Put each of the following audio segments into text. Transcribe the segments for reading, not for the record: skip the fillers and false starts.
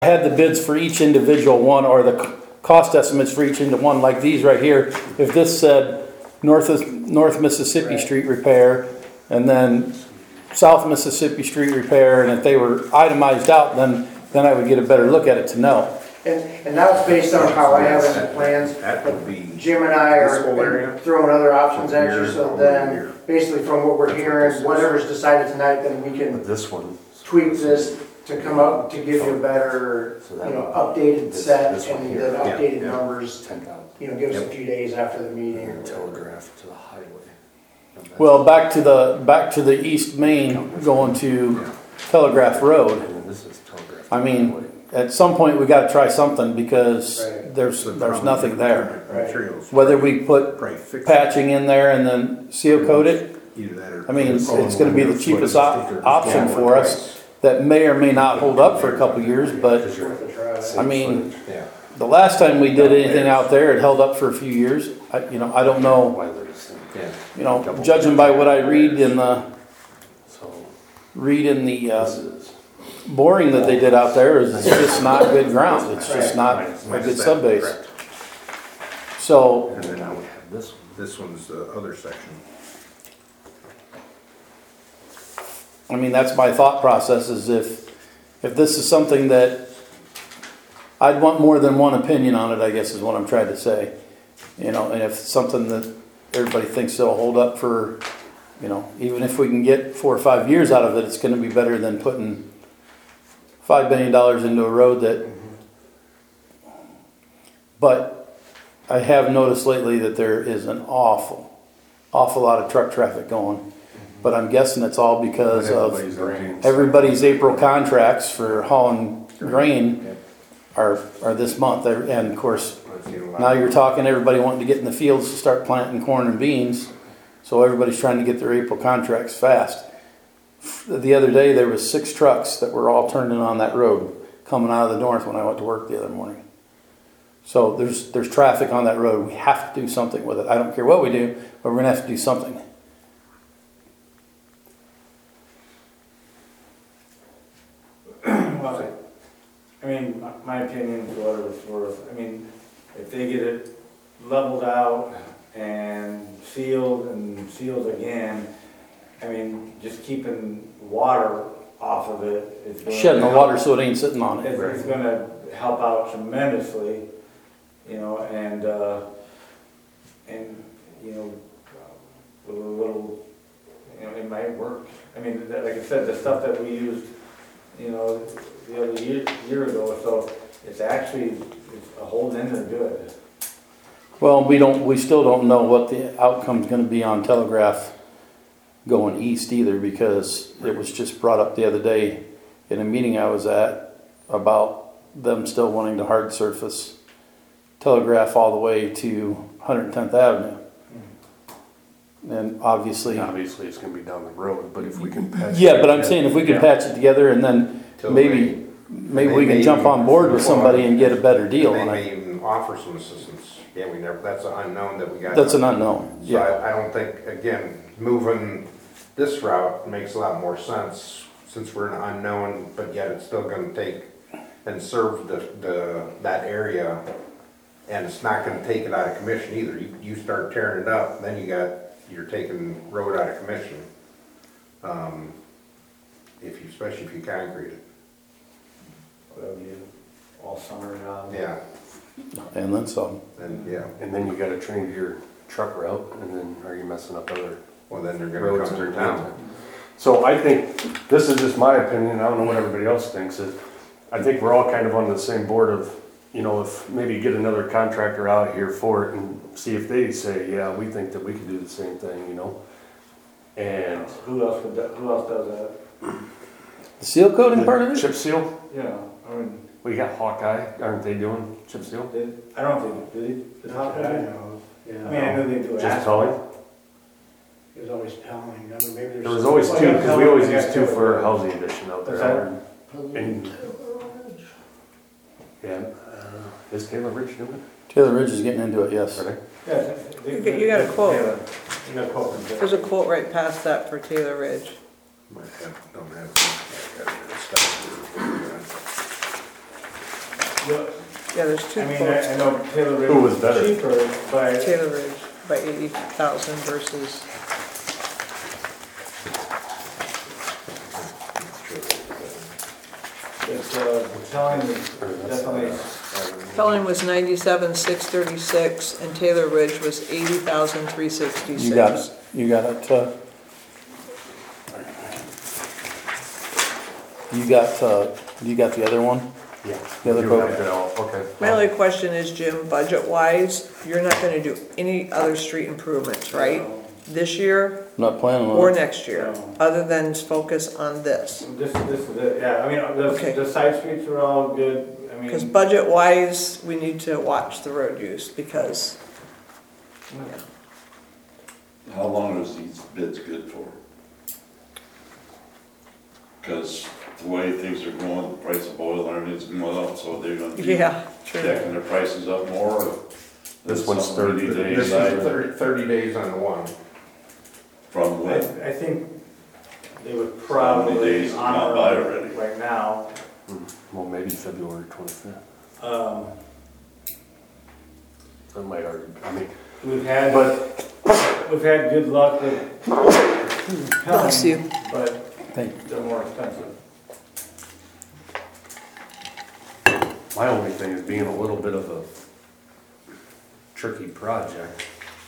had the bids for each individual one, or the cost estimates for each individual one, like these right here. If this said North Mississippi Street repair, and then South Mississippi Street repair, and if they were itemized out, then I would get a better look at it to know. And that was based on how I have it in the plans. That would be. Jim and I this whole area. are throwing other options at you, so then Here. basically from what we're hearing, whatever's decided tonight, then we can This one. tweak this to come up, to give you a better, updated set this one and here. then updated Yeah. numbers. 10,000. Give us a few days after the meeting. Telegraph to the highway. Well, back to the East Main going to Telegraph Road. And then this is telegraph. I mean, at some point we got to try something because Right. there's nothing there. Materials. Whether we put Probably fix it. patching in there and then seal coat it, Either that or. I mean, it's going to be the cheapest option for us. That may or may not hold up for a couple years, but Worth a try. I mean, Yeah. the last time we did anything out there, it held up for a few years. I don't know. Why they're the same. Yeah. Judging by what I read in the So uh, this is. boring that they did out there, is it's just not good ground. It's just not a good sub base. Correct. So And then now we have this one. This one's the other section. I mean, that's my thought process, is if this is something that I'd want more than one opinion on it, I guess is what I'm trying to say. And if it's something that everybody thinks it'll hold up for, even if we can get 4 or 5 years out of it, it's going to be better than putting $5 billion into a road that. But I have noticed lately that there is an awful lot of truck traffic going. But I'm guessing it's all because of everybody's April contracts for hauling grain are this month. And of course, now you're talking everybody wanting to get in the fields to start planting corn and beans. So everybody's trying to get their April contracts fast. The other day there was 6 trucks that were all turned in on that road coming out of the north when I went to work the other morning. So there's traffic on that road. We have to do something with it. I don't care what we do, but we're gonna have to do something. Well, I mean, my opinion is what it's worth. I mean, if they get it leveled out and sealed again, I mean, just keeping water off of it is going Shedding the water so it ain't sitting on it. It's going to help out tremendously, and with a little, it might work. I mean, like I said, the stuff that we used, the other year ago, so it's holding in there good. Well, we still don't know what the outcome's gonna be on Telegraph going east either, because it was just brought up the other day in a meeting I was at about them still wanting to hard surface Telegraph all the way to 110th Avenue. And obviously Obviously, it's going to be down the road, but if we can patch. but I'm saying if we can patch it together and then maybe we can jump on board with somebody and get a better deal They on may it. even offer some assistance. Yeah, that's an unknown that we got. That's an unknown, So yeah. I don't think, again, moving this route makes a lot more sense since we're an unknown, but yet it's still gonna take and serve that area. And it's not gonna take it out of commission either. You start tearing it up, then you're taking road out of commission. Especially if you concrete it. That'll be all summer now. Yeah, And then some. and yeah, And then you got to change your truck route, and then are you messing up other well, then they're gonna roads come in through town? town. So I think, this is just my opinion, I don't know what everybody else thinks, is I think we're all kind of on the same board of, if maybe get another contractor out here for it and see if they say, yeah, we think that we could do the same thing, And Who else does that? The seal coating part of it? chip seal, Yeah, I mean, we got Hawkeye, aren't they doing chip seal? I don't think, did he? I know, I mean, I know they do Just asphalt. Pelling? It was always Pelling. I mean, maybe there's. There was always 2, because we always use 2 for our housing addition out there. And, yeah, is Taylor Rich doing it? Taylor Ridge is getting into it, yes. Are they? Yeah, You got a quote. You got a quote from There's a quote right past that for Taylor Ridge. Don't have. Yeah, there's two I mean, quotes. I know Taylor Ridge Who was was better? cheaper, but Taylor Ridge by 80,000 versus, it's, telling is definitely, Pelling was 97,636 and Taylor Ridge was 80,366. You got it, you got it, you got the other one? Yeah. The other You quote? have it all, okay. My only question is, Jim, budget-wise, you're not gonna do any other street improvements, right? This year I'm not planning or on it. next year, No. other than focus on this? this is it, yeah, I mean, Okay. the side streets are all good, I mean. Because budget-wise, we need to watch the road use because, How long is these bids good for? Because the way things are going, the price of oil and everything's going up, so they're gonna be yeah, true. jacking their prices up more. or This one's something 30 days. This is 30 days on the one. From when? I think they would probably days gone by honor already. it right now. Well, maybe February 25th. That might already, I mean, We've had, but we've had good luck with Bless you. Pelham, but Thank they're more expensive. my only thing is being a little bit of a tricky project.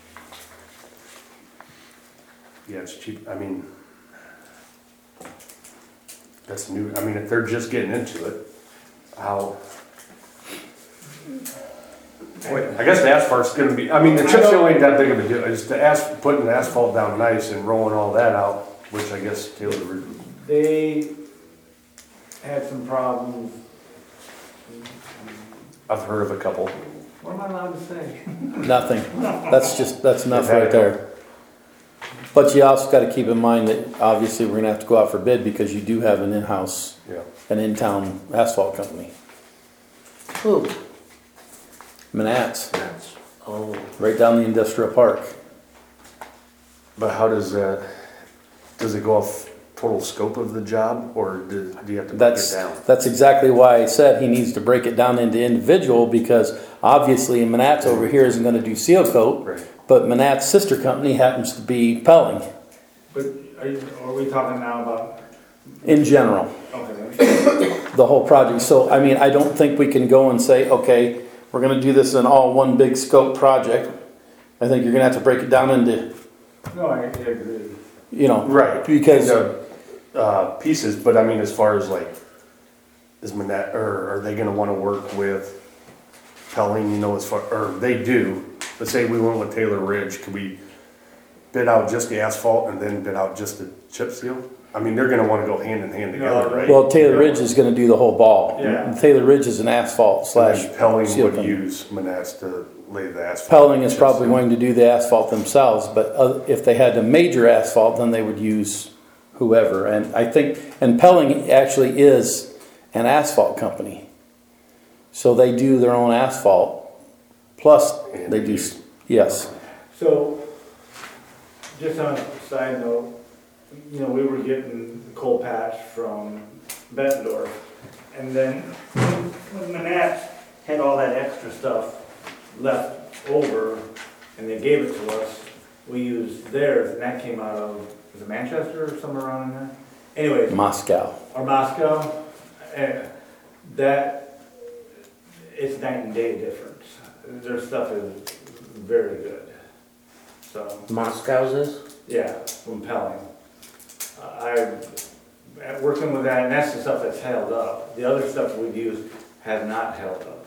Yeah, it's cheap, I mean, that's new, I mean, if they're just getting into it, how? I guess the asphalt's gonna be, I mean, the chip seal ain't that big of a deal, it's the putting the asphalt down nice and rolling all that out, which I guess Taylor, They had some problems. I've heard of a couple. What am I allowed to say? Nothing, that's enough right there. But you also gotta keep in mind that obviously we're gonna have to go out for bid because you do have an in-house, Yeah. an in-town asphalt company. Who? Manats, Oh. right down the industrial park. But how does that, does it go off total scope of the job, or do you have to break it down? That's exactly why I said he needs to break it down into individual, because obviously Manats over here isn't gonna do seal coat, Right. but Manats' sister company happens to be Pelling, But are we talking now about, in general, okay, the whole project. So, I mean, I don't think we can go and say, okay, we're gonna do this in all one big scope project. I think you're gonna have to break it down into, no, I agree. you know. Right, Because, pieces, but I mean, as far as like, is Manat, or are they gonna wanna work with Pelling, you know, as far, or they do, let's say we went with Taylor Ridge, could we bid out just the asphalt and then bid out just the chip seal? I mean, they're gonna wanna go hand in hand together, No, right? well, Taylor Ridge is gonna do the whole ball. Yeah. Taylor Ridge is an asphalt And slash then Pelling seal would company. use Manats to lay the asphalt. Pelling is chip probably seal. going to do the asphalt themselves, but if they had a major asphalt, then they would use whoever. And I think, and Pelling actually is an asphalt company. So they do their own asphalt, plus they do, yes. So, just on a side note, you know, we were getting coal patch from Bettendorf, and then when Manats had all that extra stuff left over, and they gave it to us, we used theirs, and that came out of, was it Manchester or somewhere around in there? Anyways, Moscow. or Moscow, that, it's night and day difference. Their stuff is very good, so. Moscow's is? Yeah, from Pelling. Working with that, and that's the stuff that's held up. The other stuff we've used has not held up.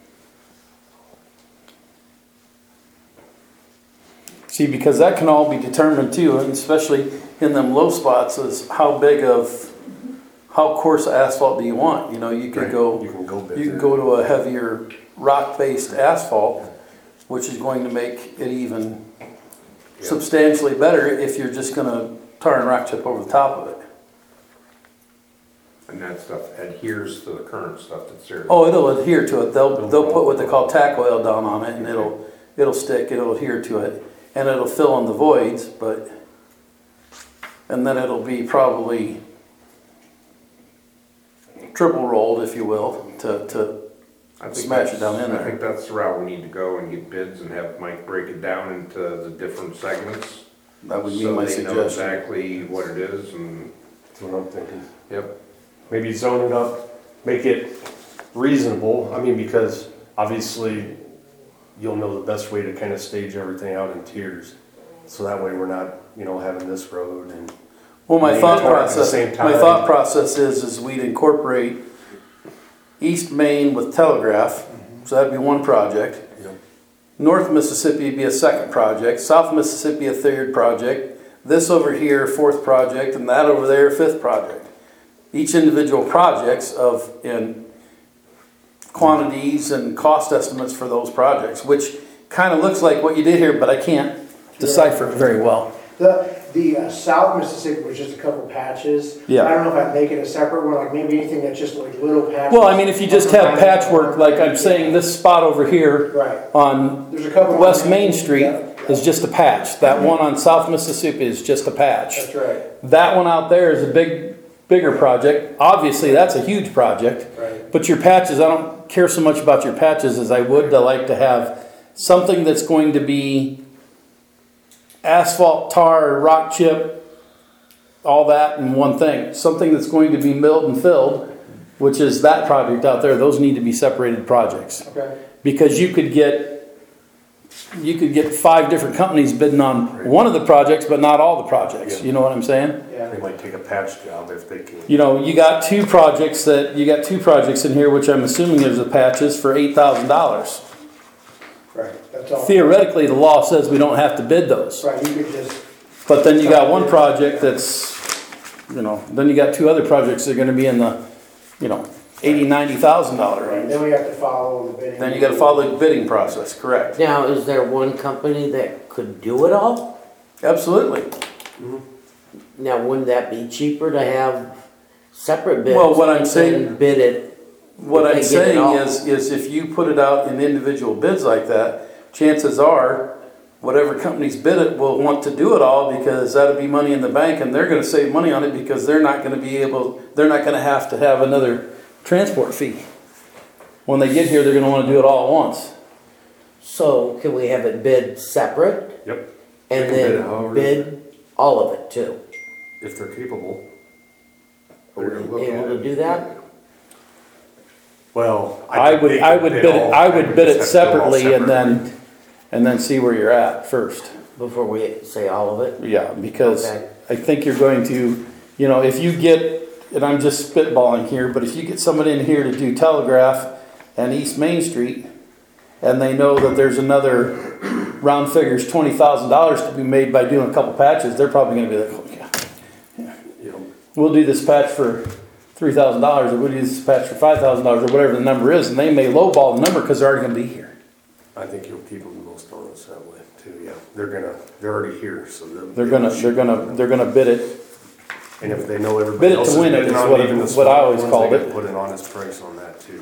See, because that can all be determined too, and especially in them low spots, is how coarse asphalt do you want? You know, you could Right. go. You can go bid You can there. go to a heavier rock-based asphalt, which is going to make it even Yeah. substantially better if you're just gonna tar and rock chip over the top of it. And that stuff adheres to the current stuff that's there. Oh, it'll adhere to it. They'll put what they call tack oil down on it, and it'll stick, it'll adhere to it, and it'll fill in the voids, and then it'll be probably triple rolled, if you will, to I think Smash it that's- down in I there. think that's the route we need to go and get bids and have Mike break it down into the different segments. That would be my So they know suggestion. exactly what it is and, That's what I'm thinking. yep. Maybe zone it up, make it reasonable, I mean, because obviously you'll know the best way to kind of stage everything out in tiers. So that way we're not, you know, having this road and, Well, my Maybe thought talk at the process, same my time. thought process is we'd incorporate East Main with Telegraph, so that'd be one project. you know, North Mississippi would be a second project, South Mississippi a third project, this over here, fourth project, and that over there, fifth project. Each individual projects in quantities and cost estimates for those projects, which kind of looks like what you did here, but I can't decipher it very well. The South Mississippi was just a couple patches. Yeah. I don't know if I'd make it a separate one, like maybe anything that's just like little patches. Well, I mean, if you just have patchwork, like I'm saying, this spot over here Right. on There's a couple. West Main Street Yeah, is just a patch. That one on South Mississippi is just a patch. That's right, That one out there is a bigger project. Obviously, that's a huge project. right. But your patches, I don't care so much about your patches as I would to like to have something that's going to be asphalt, tar, rock chip, all that in one thing. Something that's going to be milled and filled, which is that project out there. Those need to be separated projects. Okay. Because you could get 5 different companies bidding on one of the projects, but not all the projects. You know what I'm saying? Yeah. they might take a patch job if they can. You know, you got two projects in here, which I'm assuming there's the patches for $8,000. Right. That's all. Theoretically, the law says we don't have to bid those. Right. You could just. But then you got one project that's, then you got 2 other projects that are going to be in the, $80,000, $90,000 Right. range. Then we have to follow the bidding. Then you got to follow the bidding process. Correct. Now, is there one company that could do it all? Absolutely. Now, wouldn't that be cheaper to have separate bids? Well, what I'm and saying- then bid it. What If I'm they get it saying all. is if you put it out in individual bids like that, chances are, whatever companies bid it will want to do it all because that'll be money in the bank and they're gonna save money on it because they're not gonna have to have another transport fee. When they get here, they're gonna wanna do it all at once. So can we have it bid separate Yep, and They can bid it then however- bid all of it too? if they're capable. Are we able to do that? Well, I think would they could bid it, all- I would bid it just have to do all separately and separate. then see where you're at first. Before we say all of it? Yeah, because Okay. I think you're going to, if you get, and I'm just spitballing here, but if you get somebody in here to do Telegraph and East Main Street, and they know that there's another round figures $20,000 to be made by doing a couple patches, they're probably going to be like, oh, yeah, You know, we'll do this patch for $3,000, or we'll do this patch for $5,000, or whatever the number is, and they may lowball the number because they're already going to be here. I think you'll keep them most honest that way too, yeah. They're already here, so They're gonna bid it. And if they know everybody Bid it to else is win it bidding is on what- even the what I small always ones, called they it. can put an honest price on that too,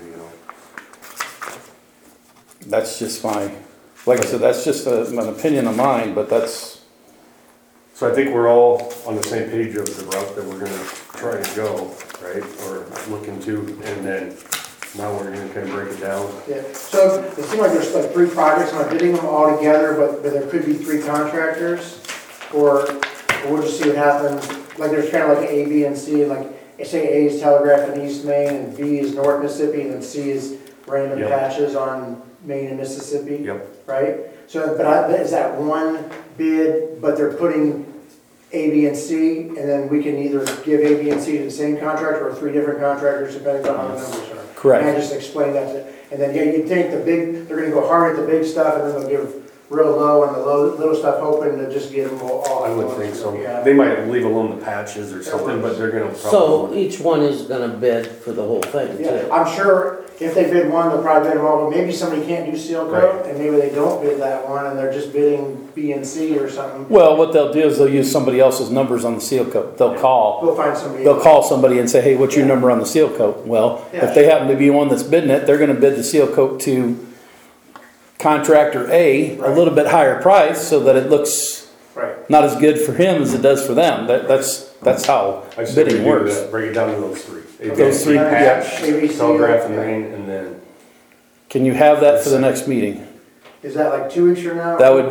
That's just like I said, that's just an opinion of mine, but that's, So I think we're all on the same page of the route that we're gonna try to go, right? Or look into, and then now we're gonna kind of break it down. Yeah, so it seems like there's like 3 projects, I'm not bidding them all together, but there could be 3 contractors, or we'll just see what happens. Like there's kind of like A, B, and C, and like, say A is Telegraph and East Main, and B is North Mississippi, and then C is random Yep. patches on Main and Mississippi, Yep, right? So, is that one bid, but they're putting A, B, and C, and then we can either give A, B, and C to the same contractor or 3 different contractors, depending on how the numbers are. Correct. And I just explained that to, and then, yeah, you'd think they're gonna go hard at the big stuff, and then they'll give real low on the little stuff, hoping to just get them all. I would think so. Yeah. They might leave alone the patches or something, but they're gonna So probably. each one is gonna bid for the whole thing Yeah, too? I'm sure if they bid one, they'll probably bid them all, but maybe somebody can't do seal coat, Right. and maybe they don't bid that one, and they're just bidding B and C or something. well, what they'll do is they'll use somebody else's numbers on the seal coat. They'll call We'll find somebody. and say, hey, what's your number on the seal coat? Well, if they happen to be one that's bidding it, they're gonna bid the seal coat to contractor A, a little bit higher price, so that it looks Right. not as good for him as it does for them. That's how I said we bidding do works. that, break it down to those 3. Those 3, patch, yeah. Telegraph and Main, and then Can you have that for the next meeting? Is that like 2 weeks from now? That would